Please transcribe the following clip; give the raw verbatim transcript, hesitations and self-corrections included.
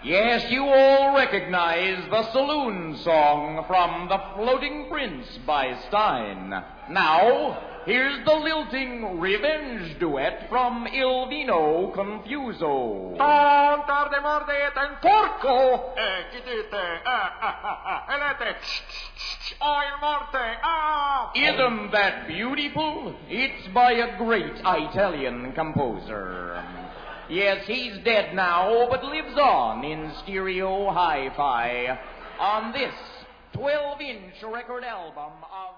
Yes, you all recognize the saloon song from The Floating Prince by Stein. Now, here's the lilting revenge duet from Il Vino Confuso. Non tarde morde ten porco! Eh, chi dite? Ah, ah, ah, ah, elete! Oh, il morte! Ah! Isn't that beautiful? It's by a great Italian composer. Yes, he's dead now, but lives on in stereo hi-fi on this twelve-inch record album of...